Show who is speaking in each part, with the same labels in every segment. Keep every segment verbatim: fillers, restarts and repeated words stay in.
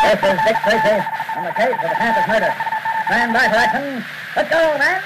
Speaker 1: This is Dick Tracy on the case of the campus murder. Stand by for action. Let's go, man.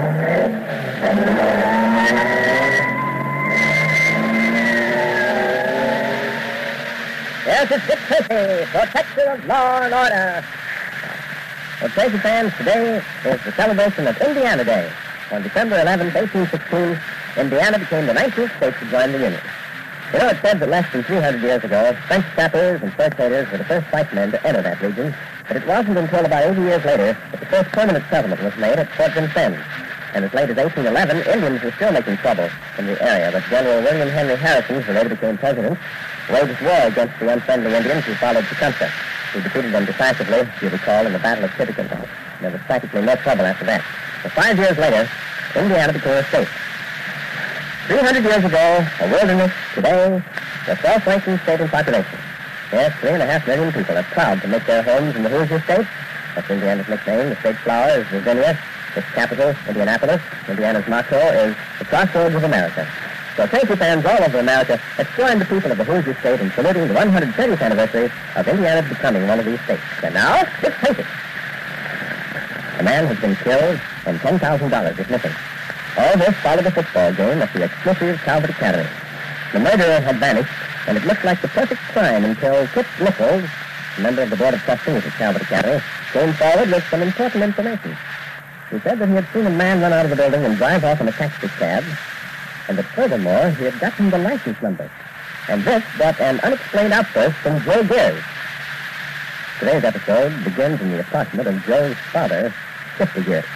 Speaker 1: Yes, it's Dick Tracy, protector of law and order. Well, Tracy fans, today is the celebration of Indiana Day. On December eleventh, eighteen sixteen, Indiana became the nineteenth state to join the Union. You know, it's said that less than three hundred years ago, French trappers and fur traders were the first white men to enter that region, but it wasn't until about eighty years later that the first permanent settlement was made at Fort Vincennes. And as late as eighteen eleven, Indians were still making trouble in the area, but General William Henry Harrison, who later became president, waged war against the unfriendly Indians who followed Tecumseh. He defeated them decisively, if you recall, in the Battle of Tippecanoe. There was practically no trouble after that. So five years later, Indiana became a state. Three hundred years ago, a wilderness. Today, the self-ranking state in population. Yes, three and a half million people are proud to make their homes in the Hoosier State. That's Indiana's nickname. The state flower is Virginia. Its capital, Indianapolis. Indiana's motto is the crossroads of America. So Tracy fans all over America, let's join the people of the Hoosier State in saluting the one hundred thirtieth anniversary of Indiana becoming one of these states. And now, it's Tracy. A man has been killed and ten thousand dollars is missing. All this followed a football game at the exclusive Calvert Academy. The murderer had vanished, and it looked like the perfect crime until Kip Nichols, a member of the Board of Trustees at Calvert Academy, came forward with some important information. He said that he had seen a man run out of the building and drive off in a taxi cab, and that furthermore, he had gotten the license number. And this brought an unexplained outburst from Joe Gears. Today's episode begins in the apartment of Joe's father, Shifty Gears.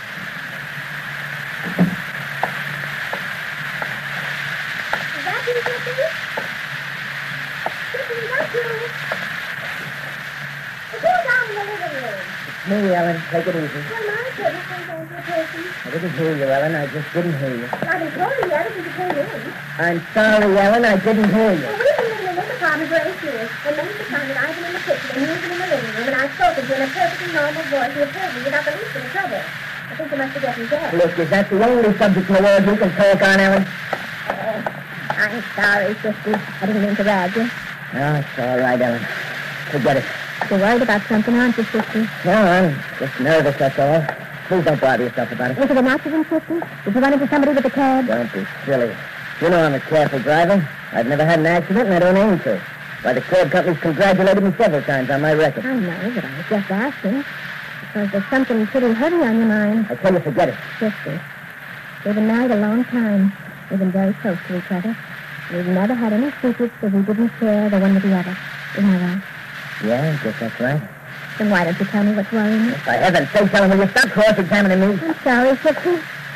Speaker 1: Me, Ellen. Take it easy.
Speaker 2: Well, my goodness, I'm going to a person.
Speaker 1: I didn't hear you, Ellen. I just didn't hear you.
Speaker 2: I've been told you that if you came in.
Speaker 1: I'm sorry, Ellen. I didn't hear you.
Speaker 2: Well, we've been living in this apartment for eight years. And most of the time that I've been in the kitchen and you've been in the living room, and I've spoken to you in a perfectly normal voice, you've heard me without the least bit of trouble. I think you must be getting deaf.
Speaker 1: Look, is that the only subject in the world you can talk on, Ellen?
Speaker 2: Uh, I'm sorry, Shifty. I didn't mean to rag you.
Speaker 1: No, it's all right, Ellen. Forget it.
Speaker 2: You're worried about something, aren't you, Shifty?
Speaker 1: No, I'm just nervous, that's all. Please don't bother yourself about it.
Speaker 2: Was it an accident, Shifty? Did you run into somebody with a cab?
Speaker 1: Don't be silly. You know I'm a careful driver. I've never had an accident, and I don't aim to. Why, the cab company's congratulated me several times on my record.
Speaker 2: I know, but I was just asking. Because there's something pretty heavy on your mind.
Speaker 1: I tell you, forget it.
Speaker 2: Shifty, we've been married a long time. We've been very close to each other. We've never had any secrets that we didn't share the one with the other. Isn't that right?
Speaker 1: Yeah, I guess that's right.
Speaker 2: Then why don't you tell me what's worrying you?
Speaker 1: For heaven's sake, Ellen, will you stop cross-examining me?
Speaker 2: I'm sorry, Shifty.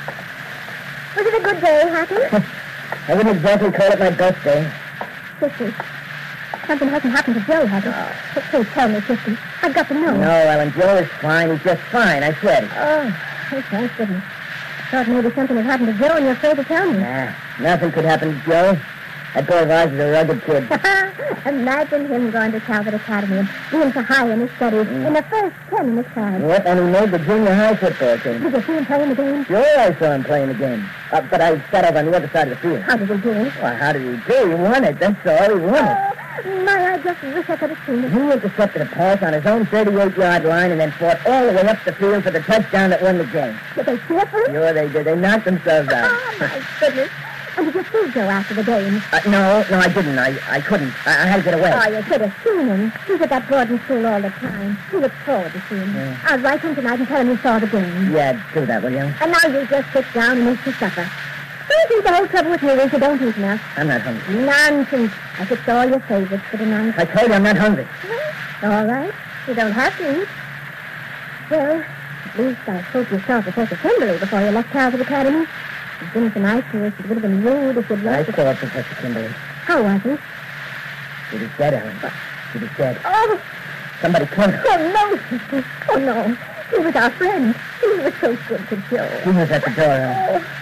Speaker 2: Was it a good day, Happy?
Speaker 1: I wouldn't exactly call it my birthday.
Speaker 2: Shifty, something hasn't happened to Joe, has it?
Speaker 1: No.
Speaker 2: But please tell me, Shifty. I've got to know.
Speaker 1: No, Ellen, Joe is fine. He's just fine, I swear to you.
Speaker 2: Oh, oh, thank goodness. I thought maybe something had happened to Joe and you're afraid to tell me.
Speaker 1: Nah, nothing could happen to Joe. That boy of ours is a rugged kid.
Speaker 2: Imagine him going to Calvert Academy and being so high in his studies mm. in the first ten in his class.
Speaker 1: Yep, and he made the junior high football team.
Speaker 2: Did you see him playing the game?
Speaker 1: Sure, I saw him playing the game. Uh, but I sat over on the other side of the field.
Speaker 2: How did he do it?
Speaker 1: Well, how did he do? He won it, that's all. He won it.
Speaker 2: Oh, my, I just wish I could have seen it.
Speaker 1: He intercepted a pass on his own thirty-eight-yard line and then fought all the way up the field for the touchdown that won the game.
Speaker 2: Did they cheer for him?
Speaker 1: Sure they did. They knocked themselves out.
Speaker 2: Oh, my goodness. And did you see Joe after the game?
Speaker 1: Uh, no, no, I didn't. I, I couldn't. I, I had to get away.
Speaker 2: Oh, you should have seen him. He's at that boarding school all the time. He looks forward to seeing him.
Speaker 1: Yeah.
Speaker 2: I'll write him tonight and tell him you saw the game.
Speaker 1: Yeah, do that, will you?
Speaker 2: And now you just sit down and eat your supper. I think the whole trouble with you is you don't eat enough.
Speaker 1: I'm not hungry.
Speaker 2: Nonsense. I fixed all your favorites for tonight.
Speaker 1: I told you I'm not hungry.
Speaker 2: Well, all right. You don't have to eat. Well, at least I hope you saw Professor Kimberly before you left Calvert Academy. He's been so nice to us. It would have been rude if you'd
Speaker 1: I
Speaker 2: left.
Speaker 1: saw Professor Kimberly.
Speaker 2: How was he?
Speaker 1: He was dead, Ellen. He was dead.
Speaker 2: Oh,
Speaker 1: Somebody killed him.
Speaker 2: oh, no. Oh, no. He was our friend. He was so good to Joe.
Speaker 1: He was at the door, Ellen.
Speaker 2: Oh,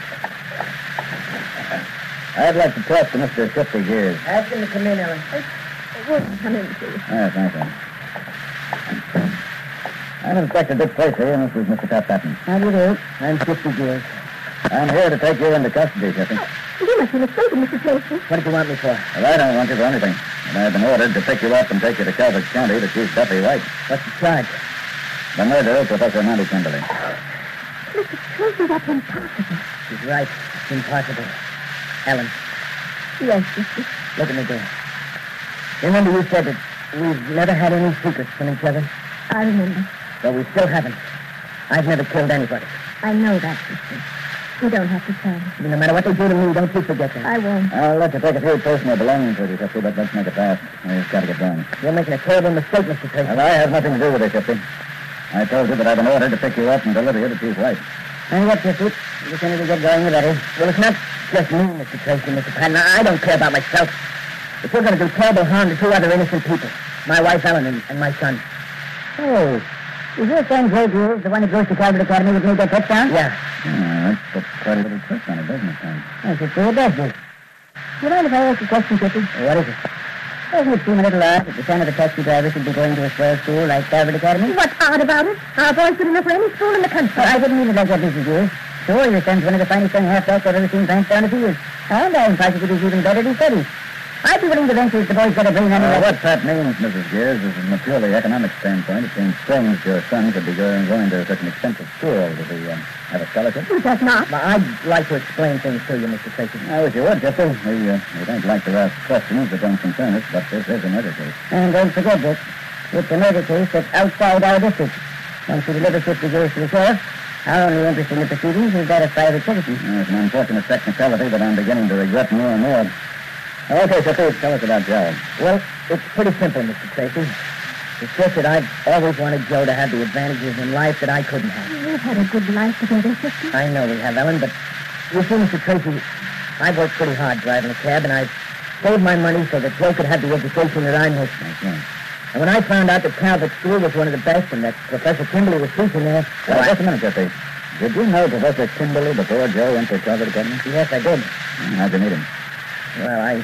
Speaker 1: I'd like to talk to Mister Shifty Gears. Ask him to come in, Ellen.
Speaker 2: won't you come in, please?
Speaker 1: Oh, thank you. I'm Inspector Dick Tracy, and this is Mister Pat Patton. How do you do? I'm Shifty Gears. I'm here to take you into custody, Shifty.
Speaker 2: Oh, you must be mistaken, Mister Tracy.
Speaker 1: What did you want me for? Well, I don't want you for anything.
Speaker 3: And I've been ordered to pick you up and take you to Calvert County to Chief Duffy White.
Speaker 1: What's the charge?
Speaker 3: The murder of Professor Monty Kimberly.
Speaker 2: Mister Tracy, that's impossible.
Speaker 1: She's right. It's impossible. Ellen,
Speaker 2: Yes, Sister.
Speaker 1: look at me, dear. Remember you said that we've never had any secrets from each other?
Speaker 2: I remember.
Speaker 1: Well, we still haven't. I've never killed anybody.
Speaker 2: I know that, Sister. You don't have to tell me.
Speaker 1: No matter what they do to me, don't you forget that.
Speaker 2: I won't.
Speaker 3: I'll let you take a few personal belongings with you, Shifty, but let's make it fast. We've got to get going.
Speaker 1: You're making a terrible mistake, Mister Tracy.
Speaker 3: Well, I have nothing to do with it, Shifty. I told you that I've been ordered to pick you up and deliver you to Chief White.
Speaker 1: And what, Mister The sooner we get going, the better. Well, it's not just me, Mister Tracy, Mister Patton. I don't care about myself. But you're going to do terrible harm to two other innocent people. My wife, Ellen, and, and my son.
Speaker 2: Oh, is your son Xavier the one who goes to Calvert Academy with me that touchdown?
Speaker 1: Yeah.
Speaker 3: Yeah, that puts quite a little twist on it, doesn't it, Tom?
Speaker 2: Yes, it sure does, Dick. You mind if I ask a question, Kitty?
Speaker 1: What is it?
Speaker 2: Doesn't it seem a little odd that the son of a taxi driver should be going to a swell school like Calvert Academy? What's odd about it? Our boy's good enough for any school in the country. Well, I didn't mean it like that, Missus Gears. Sure, your son's one of the finest young halfbacks I've ever seen pants down the field. And I'm positive he's even better than studies. I'd be willing to venture that the boy's got a brain on
Speaker 3: Uh,
Speaker 2: him.
Speaker 3: what that means, Missus Gears, is from a purely economic standpoint, it seems strange your son could be going, going to such an expensive school. Does he uh, have a scholarship?
Speaker 2: He does not.
Speaker 1: Well, I'd like to explain things to you, Mister Tracy.
Speaker 3: I wish you would, Shifty. We, uh, we don't like to ask questions that don't concern us, but this is a murder case.
Speaker 2: And don't forget, Dick, it's a murder case that's outside our district. Once you deliver fifty Gears to the sheriff, our only interest in the proceedings is that of private citizens.
Speaker 3: There's an unfortunate technicality that I'm beginning to regret more and more. Okay, Shifty, tell us about Joe.
Speaker 1: Well, it's pretty simple, Mister Tracy. It's just that I've always wanted Joe to have the advantages in life that I couldn't have.
Speaker 2: We've had a good life together, sister.
Speaker 1: I know we have, Ellen, but you see, Mister Tracy, I've worked pretty hard driving a cab, and I've saved my money so that Joe could have the education that I missed.
Speaker 3: Okay.
Speaker 1: And when I found out that Calvert School was one of the best and that Professor Kimberly was teaching there,
Speaker 3: Well,
Speaker 1: well,
Speaker 3: just a minute, Shifty. Did you know Professor Kimberly before Joe went to Calvert Academy?
Speaker 1: yes, I did.
Speaker 3: How'd you meet him?
Speaker 1: Well, I,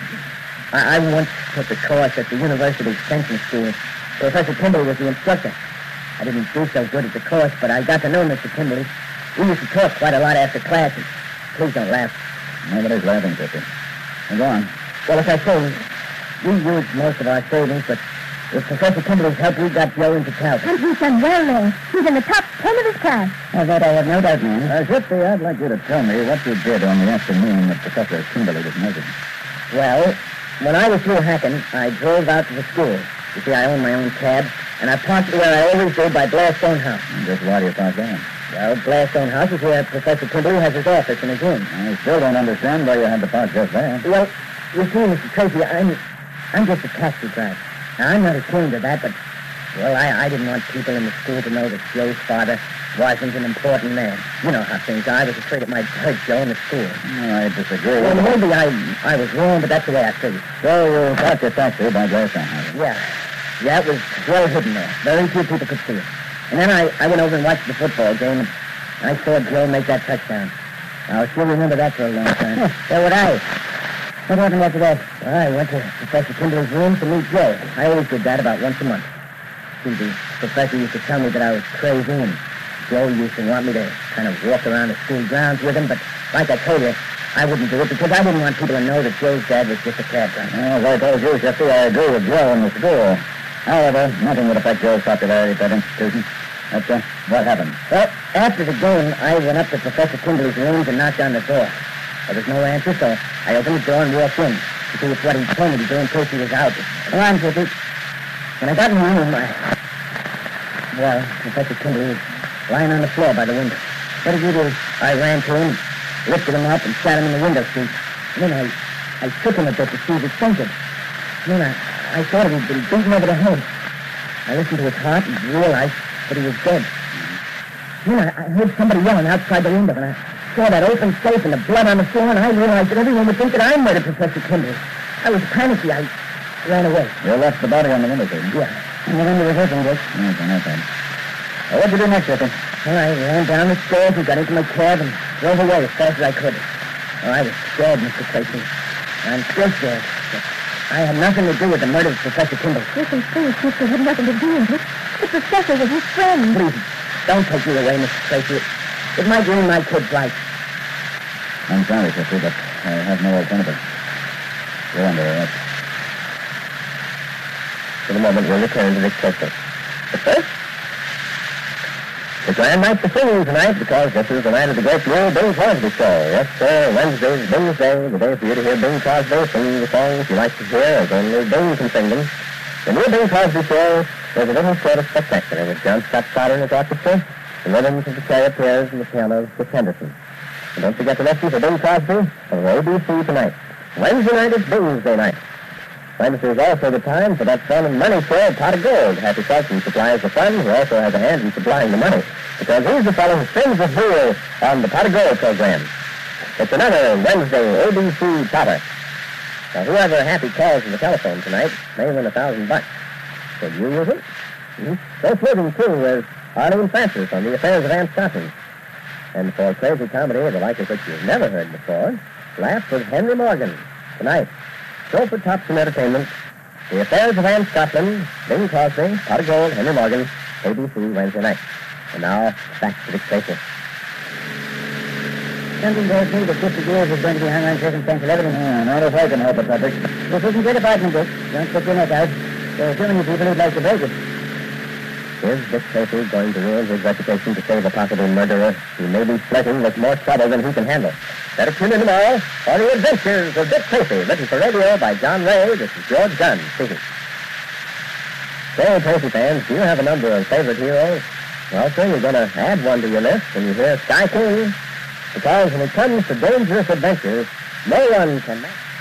Speaker 1: I, I once took a course at the University Extension School. Professor Kimberly was the instructor. I didn't do so good at the course, but I got to know Mister Kimberly. We used to talk quite a lot after classes. Please don't laugh.
Speaker 3: Nobody's laughing, Shifty. Now, go on.
Speaker 1: Well, as I say, we used most of our savings, but with Professor Kimberly's help, we got Joe into Calvert.
Speaker 2: And he's done well there. He's in the top ten of his class.
Speaker 1: Of that I have no doubt, ma'am.
Speaker 3: Uh, Shifty, I'd like you to tell me what you did on the afternoon that Professor Kimberly was murdered.
Speaker 1: Well, when I was through hacking, I drove out to the school. You see, I own my own cab, and I parked where I always do by Blairstone House.
Speaker 3: And just why do you park there?
Speaker 1: Well, Blairstone House is where Professor Kimberly has his office and his room.
Speaker 3: I still don't understand why you had to park just there.
Speaker 1: Well, you see, Mister Tracy, I'm, I'm just a taxi driver. Now, I'm not ashamed of that, but, well, I, I didn't want people in the school to know that Joe's father wasn't an important man. You know how things are. I was afraid it might hurt Joe in the school.
Speaker 3: No, I disagree.
Speaker 1: Well, maybe I, I was wrong, but that's the way I figured.
Speaker 3: So you parked your taxi by Blairstone House.
Speaker 1: Yeah. Yeah, it was well hidden there. Very few people could see it. And then I, I went over and watched the football game, and I saw Joe make that touchdown. I'll still remember that for a long time.
Speaker 2: So would I. What happened after that?
Speaker 1: Well, I went to Professor Kimberly's room to meet Joe. I always did that about once a month. See, the professor used to tell me that I was crazy, and Joe used to want me to kind of walk around the school grounds with him, but like I told you, I wouldn't do it because I didn't want people to know that Joe's dad was just a cab driver.
Speaker 3: Well, as I told you, Shifty, I agree with Joe in the school. However, nothing would affect Joe's popularity at that institution. That's uh, what happened.
Speaker 1: Well, after the game, I went up to Professor Kimberly's rooms and knocked on the door. There was no answer, so I opened the door and walked in to see if what he told me to do in case he was out. Come on, Kitty. When I got in the room, I... Well, Professor Kimberly was lying on the floor by the window. What did you do? I ran to him, lifted him up, and sat him in the window seat. And then I, I shook him a bit to see if he fainted. Then I, I thought he'd been beaten over the head. I listened to his heart and realized that he was dead. Then I, I heard somebody yelling outside the window, and I saw that open safe and the blood on the floor, and I realized that everyone would think that I murdered Professor Kimberly. I was panicky. I ran away.
Speaker 3: You left the body on the window seat?
Speaker 1: Yeah. And the window was open, Dick.
Speaker 3: Okay, no problem. Well, what'd you do next, Shifty?
Speaker 1: Well, I ran down the stairs and got into my cab and drove away as fast as I could. Well, I was scared, Mister Tracy. I'm still scared. But I had nothing to do with the murder of Professor Kimberly.
Speaker 2: Listen, please, Mister had nothing to do with it. The professor was his friend.
Speaker 1: Please, don't take me away, Mister Tracy. It, it might ruin my kid's life.
Speaker 3: I'm sorry, Shifty, but I have no alternative. You're under arrest.
Speaker 1: in a moment, we'll return to Dick Tracy. But first, it's a grand night for singing tonight because this is the night of the great new Bing Crosby show. Yes, sir, Wednesday's Bing's Day, the day for you to hear Bing Crosby sing the songs you like to hear, as only Bing can sing them. The new Bing Crosby show is a little sort of spectacular with John Scott Carter and his orchestra, the rhythms of the charioteers and the pianos with Henderson. And don't forget to listen for Bing Crosby on A B C tonight. Wednesday night is Bing's Day night. Wednesday is also the time for that fun and money show, Pot of Gold. Happy Felton supplies the fun, who also has a hand in supplying the money, because he's the fellow who spins the wheel on the Pot of Gold program. It's another Wednesday A B C Potter. Now, whoever Happy calls on the telephone tonight may win a thousand bucks. Could you use it? Mm-hmm. So flirting, too, with Arlene Francis on the affairs of Aunt Scotland. And for crazy comedy, the like of which you've never heard before, laugh with Henry Morgan tonight. So for Thompson Entertainment, The Affairs of Anne Scotland, Bing Crosby, Pot of Gold, Henry Morgan, A B C Wednesday night. And now, back to Dick Tracy.
Speaker 2: Something tells me that fifty years is going to be hung on circumstantial evidence.
Speaker 3: Yeah, not if I can help it, Patrick.
Speaker 2: This isn't your department, Dick. Don't stick your neck out. There are too many people who'd like to break it.
Speaker 1: Is Dick Tracy going to ruin his reputation to save a possible murderer? He may be flirting with more trouble than he can handle. Better tune in tomorrow for The Adventures of Dick Tracy, written for radio by John Ray. This is George Gunn speaking. Say, Tracy fans, do you have a number of favorite heroes? Well, soon you're going to add one to your list when you hear Sky King, because when it comes to dangerous adventures, no one can match.